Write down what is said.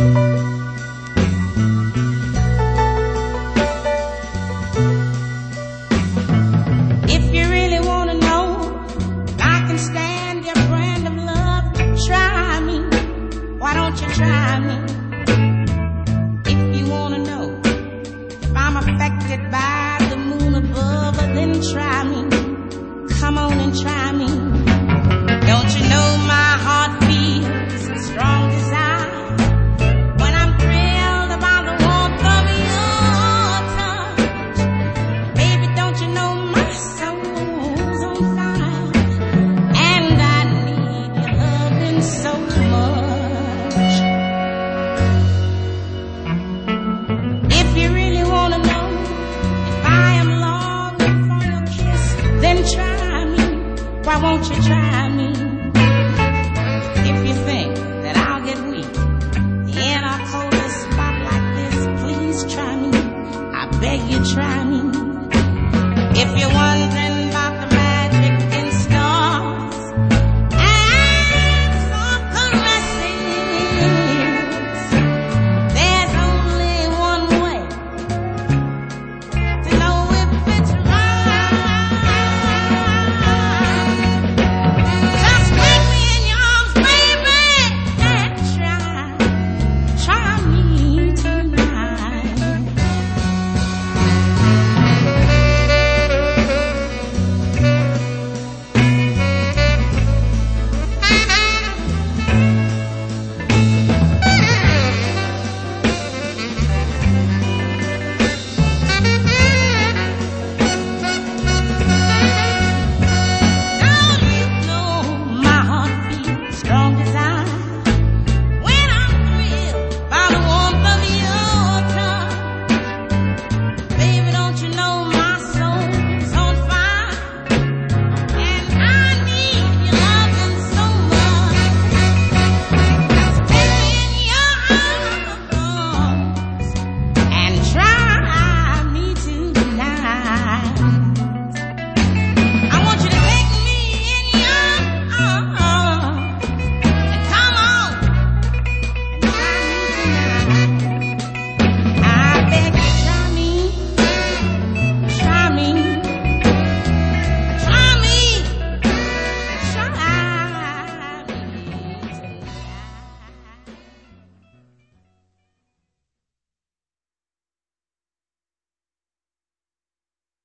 If you really want to know if I can stand your brand of love, try me. Why don't you try me? If you want to know if I'm affected by the moon above, then try me. Come on and try me. Don't you know